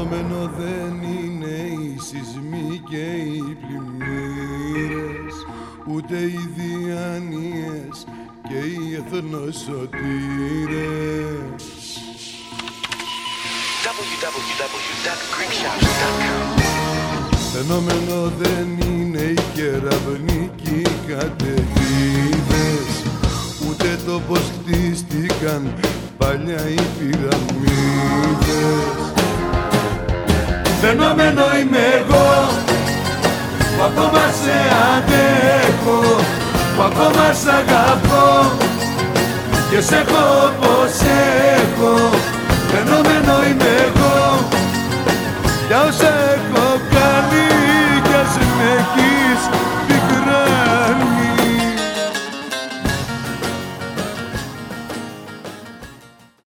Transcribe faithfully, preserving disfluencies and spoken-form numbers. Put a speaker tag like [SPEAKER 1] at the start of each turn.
[SPEAKER 1] Φαινόμενο δεν είναι οι σεισμοί και οι πλημμύρες, ούτε οι διάνοιες και οι εθνοσωτήρες.
[SPEAKER 2] double-u double-u double-u dot greek shops dot com.
[SPEAKER 1] Φαινόμενο δεν είναι οι κεραυνικοί καταιγίδες, ούτε το πως χτίστηκαν παλιά οι πυραμίδες. Φαινόμενο είμαι εγώ που ακόμα σε αντέχω, που ακόμα σ' αγαπώ και σ' έχω όπως έχω. Φαινόμενο είμαι εγώ για όσα έχω κάνει κι ας με έχεις